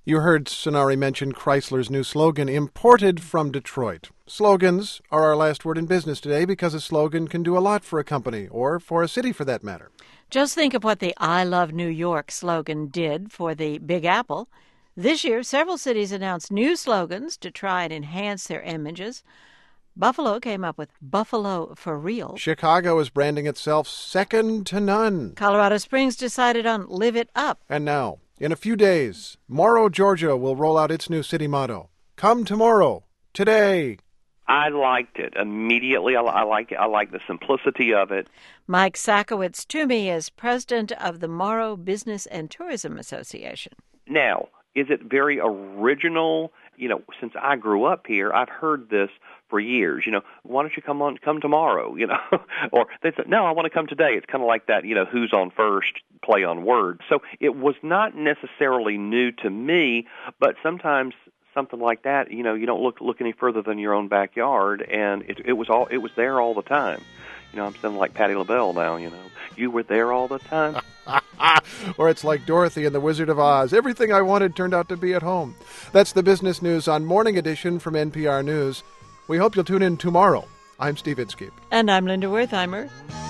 You heard Sonari mention Chrysler's new slogan, imported from Detroit. Slogans are our last word in business today because a slogan can do a lot for a company, or for a city for that matter. Just think of what the I Love New York slogan did for the Big Apple. This year, several cities announced new slogans to try and enhance their images. Buffalo came up with Buffalo for Real. Chicago is branding itself second to none. Colorado Springs decided on Live It Up. And now, in a few days, Morrow, Georgia will roll out its new city motto. Come tomorrow. Today. I liked it immediately. I like the simplicity of it. Mike Sakowitz Toomey is president of the Morrow Business and Tourism Association. Now, is it very original? Since I grew up here, I've heard this for years. Why don't you come tomorrow? Or they said, no, I want to come today. It's kind of like that, who's on first, play on words. So it was not necessarily new to me, but sometimes something like that, you don't look any further than your own backyard, and it was there all the time. I'm sounding like Patti LaBelle now. You were there all the time. Or it's like Dorothy and the Wizard of Oz. Everything I wanted turned out to be at home. That's the business news on Morning Edition from NPR News. We hope you'll tune in tomorrow. I'm Steve Inskeep. And I'm Linda Wertheimer.